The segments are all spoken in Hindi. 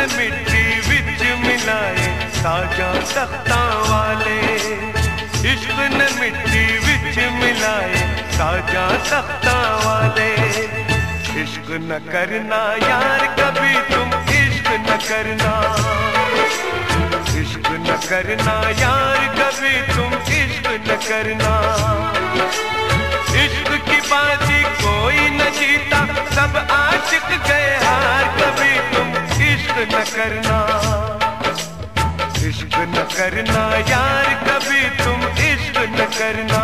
ने मिट्टी विच मिलाए ताजा तख्तां वाले, इश्क ने मिट्टी विच मिलाए ताजा तख्तां वाले। इश्क न करना यार कभी तुम, इश्क न करना, इश्क न करना यार कभी तुम, इश्क न करना। इश्क की बाजी कोई न जीता, सब आशिक गए हार, कभी तुम इश्क न करना, इश्क न करना यार कभी तुम, इश्क न करना।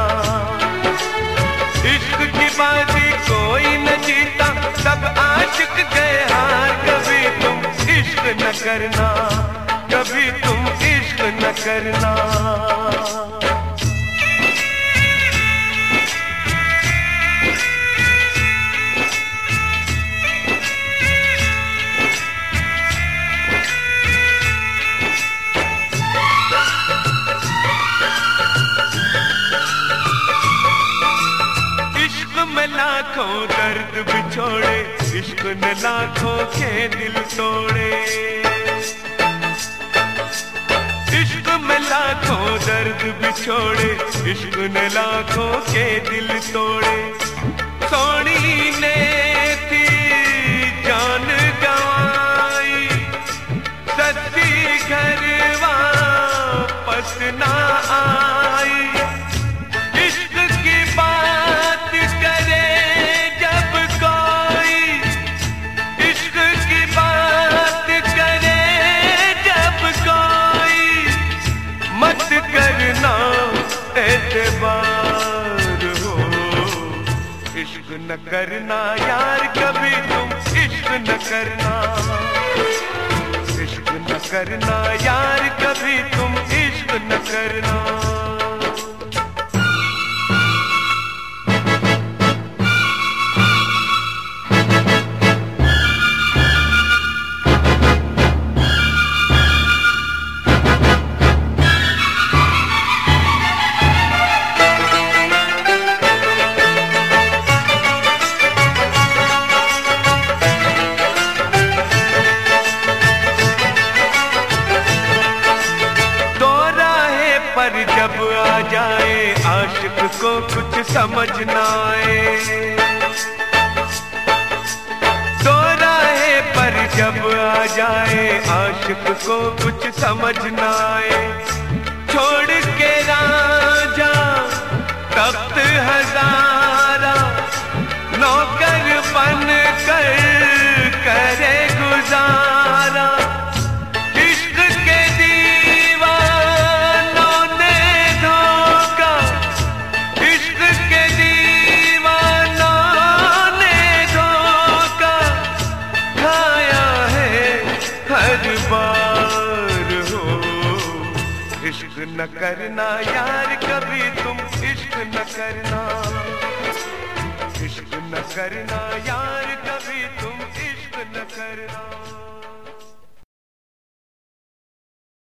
इश्क की बाजी कोई न जीता, सब आशिक गए हार, कभी तुम इश्क न करना, कभी तुम इश्क न करना। लाखों दर्द बिछोड़े, इश्क ने लाखों के दिल तोड़े। इश्क में लाखों दर्द बिछोड़े, इश्क ने लाखों के दिल तोड़े। सोनी ने थी जान गंवाई, सच्ची घर वापस ना आई। इश्क न करना यार कभी तुम, इश्क न करना, इश्क न करना यार कभी तुम, इश्क न करना। पर जब आ जाए आशिक को कुछ समझ ना आए, दो राहे पर जब आ जाए आशिक को कुछ समझ ना आए। छोड़ के राजा तख्त हजारा, नौकर बन कर करे गुजारा। इश्क न करना यार कभी तुम, इश्क न करना, इश्क न करना यार कभी तुम, इश्क न करना।